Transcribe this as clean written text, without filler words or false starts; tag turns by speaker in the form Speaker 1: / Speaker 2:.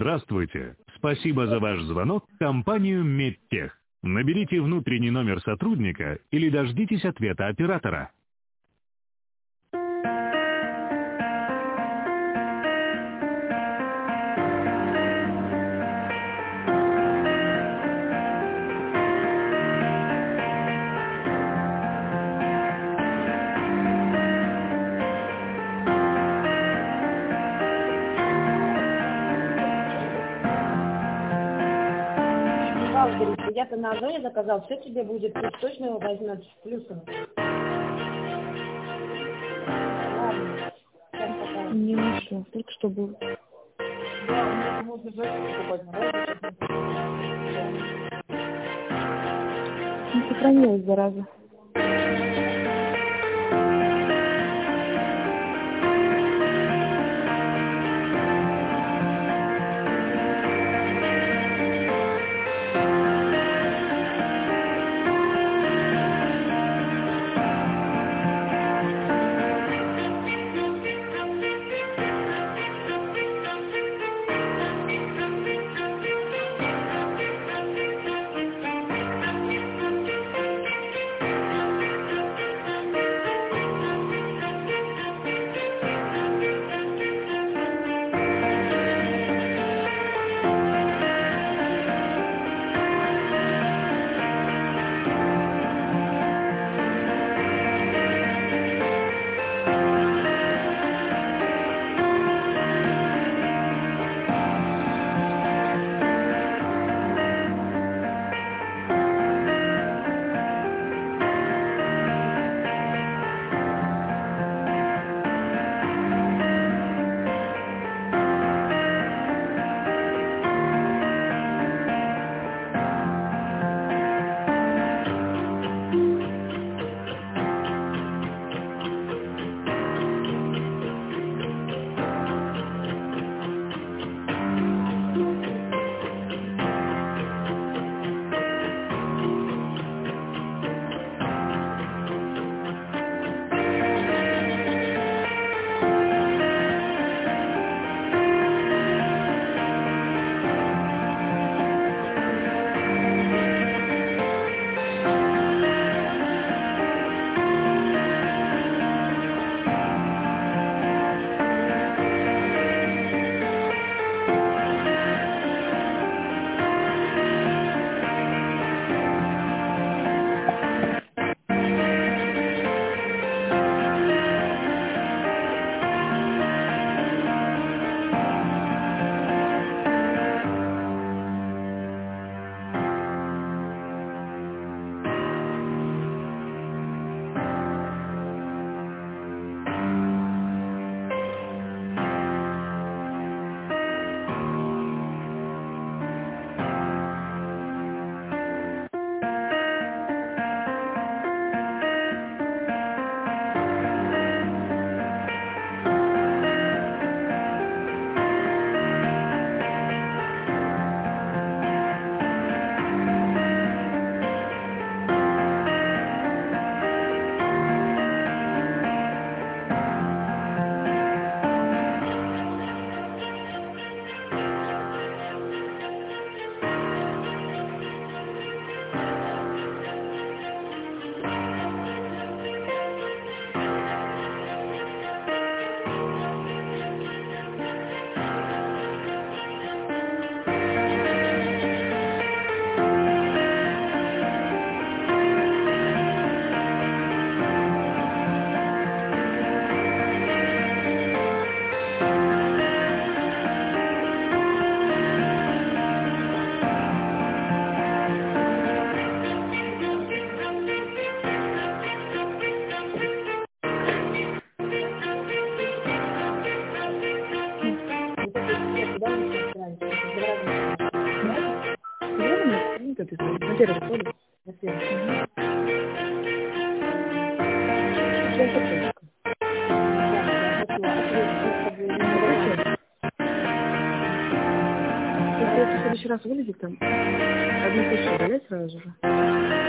Speaker 1: Здравствуйте. Спасибо за ваш звонок в компанию Медтех. Наберите внутренний номер сотрудника или дождитесь ответа оператора.
Speaker 2: Я-то на Озоне заказал, все тебе будет, ты точно его возьмешь с плюсом. Ладно, сейчас пока.
Speaker 3: Не нашла, только что был.
Speaker 2: Да, мне можно зайти покупать,
Speaker 3: Не сохранилась, зараза.
Speaker 2: На первый поле. На первый.
Speaker 3: Если в следующий раз вылезет там, одну кучу удалять сразу же.